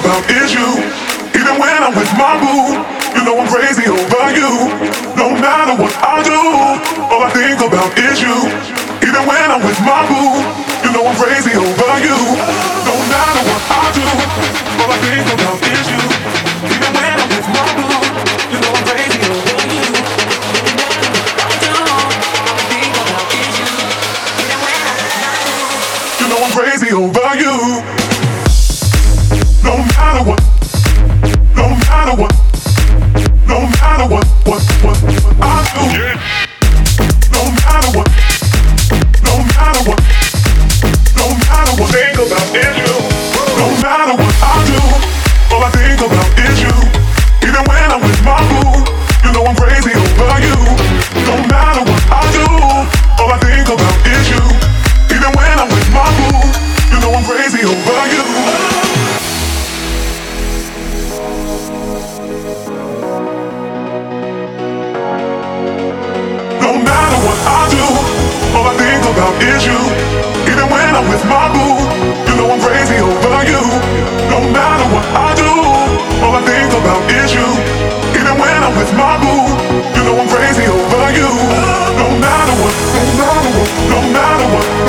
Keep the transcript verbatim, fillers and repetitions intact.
about is you. Even when I'm with my boo, you know I'm crazy over you. No matter what I do, all I think about is you. Even when I'm with my boo, you know I'm crazy over you. No matter what I do, all I think about is you. Even when I'm with my boo, you know I'm crazy over you. You know I'm crazy over you. No matter what, no matter what, no matter what, what, what, what I do. Yeah. No matter what, no matter what, no matter what, think about is you. No matter what I do, all I think about is you. Even when I'm with my boo, you know I'm crazy over you. No matter what I do, all I think about is you. Even when I'm with my boo, you know I'm crazy over you. No matter what I do, all I think about is you. Even when I'm with my boo, you know I'm crazy over you. No matter what I do, all I think about is you. Even when I'm with my boo, you know I'm crazy over you. No matter what, no matter what, no matter what.